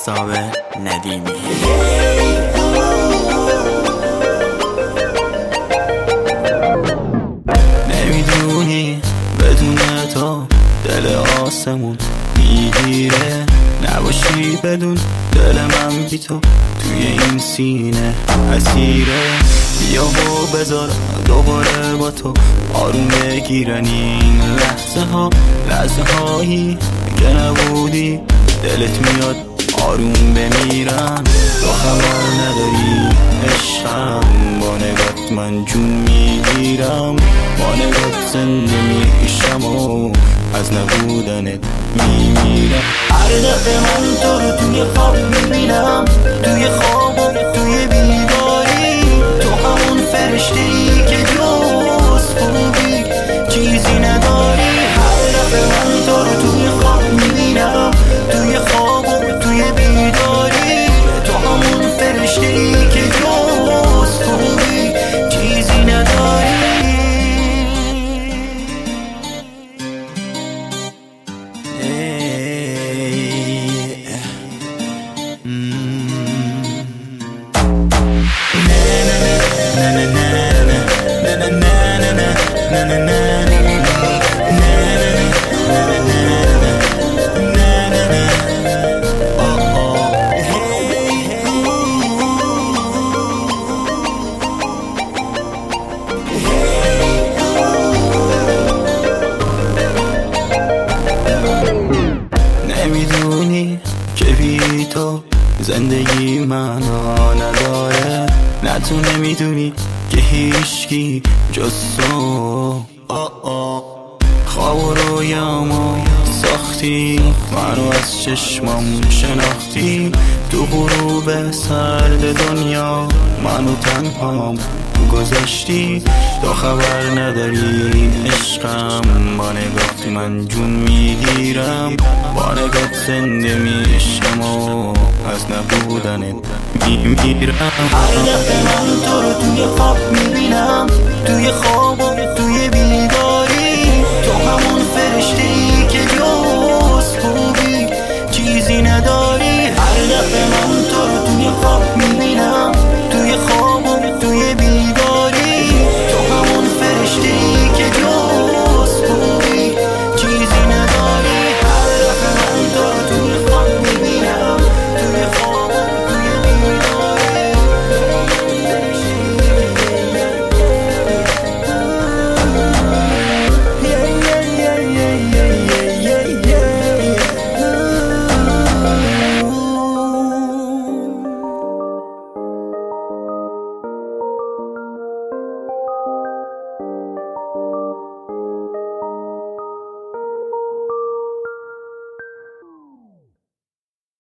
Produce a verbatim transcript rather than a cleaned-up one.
مهتاب ندیمی. نمیدونی بدون تو دل آسمون میگیره، نباشی بدون دل من بی تو توی این سینه اسیره. بیا و بذار دوباره با تو آروم بگیرن این لحظه ها، لحظه هایی که نبودی دلت میاد آروم بمیرم. تو خبر نداری عشقم، با نگات من جون میگیرم، با نگات زنده میشم و از نبودنت میمیرم. هر دفعه من تو رو توی خواب میبینم، توی خواب و توی بیداری، تو همون فرشته‌ای که جز خوبی چیزی نداری. هر دفعه من تو رو توی خواب میبینم، توی خواب و توی بیداری، تو همون فرشته‌ای که جز خوبی چیزی نداری. نمیدونی که بی تو زندگی معنا نداره، نه تو نمیدونی که هیچکی جز تو. خواب و رویامو ساختی، منو از چشمام شناختی، تو غروب سرد دنیا منو تنهام گذاشتی. تو خبر نداری عشقم، با نگات من جون میگیرم، با نگات زنده میشم و از نبودنت میمیرم. هر دفعه من تو رو توی خواب میبینم، توی خواب